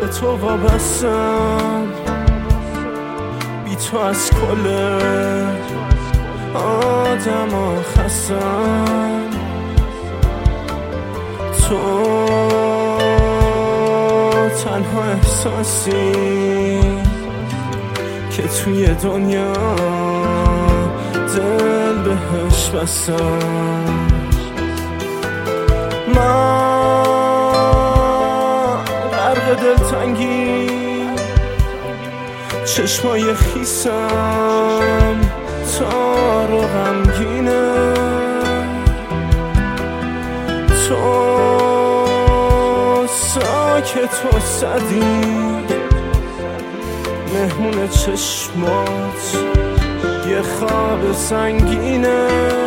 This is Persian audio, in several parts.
تو وابستم، بی تو از کل آدم ها خستم. تو تنها احساسی که توی دنیا دل بهش بستم. من غرق دلتنگی، چشمای خیسم تار و غمگینه. تو ساکت و سدی، مهمون چشمات یه خواب سنگینه.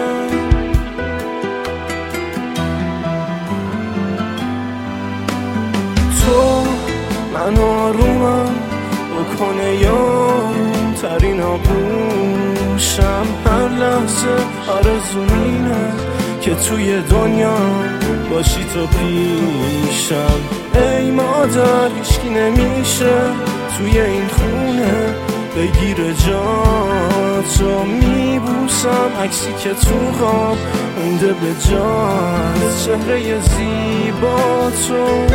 تو من آرومم بکنه یارم ترین آغوشم. هر لحظه آرزومینه که توی دنیا باشی تو پیشم. ای مادر هیچکی نمیشه توی این خونه بگیر جاتو. میبوسم عکسی که تو خواب مونده به جات، چهره زیبا تو.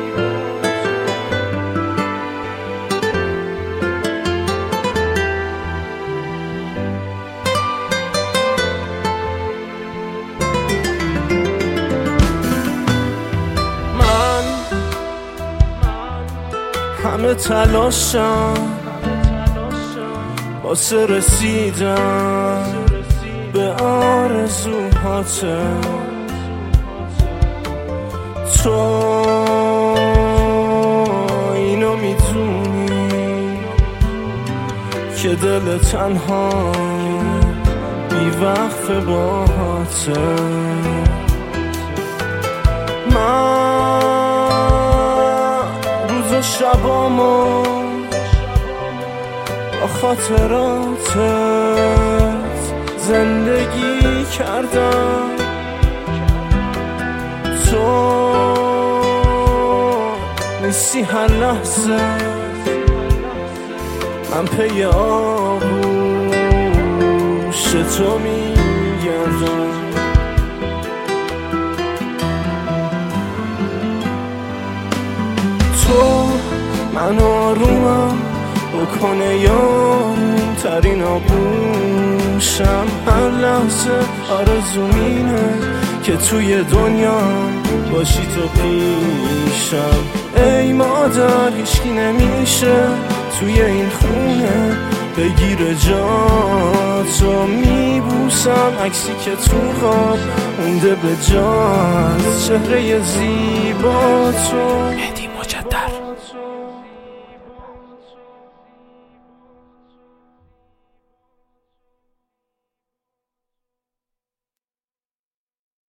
همه تلاشم واسه رسیدن به آرزوهاته. تو اینو میدونی که دل تنها بی وقف باهاته. شبامو با خاطراتت زندگی کردم. تو نیستی هر لحظه، من پی آغوش تو میگردم. تو من آرومم بکنه یارم ترین آغوشم. هر لحظه آرزومینه که توی دنیا باشی تو پیشم. ای مادر هیچکی نمیشه توی این خونه بگیر جاتو. میبوسم عکسی که تو خواب مونده به جات، چهره زیبا تو.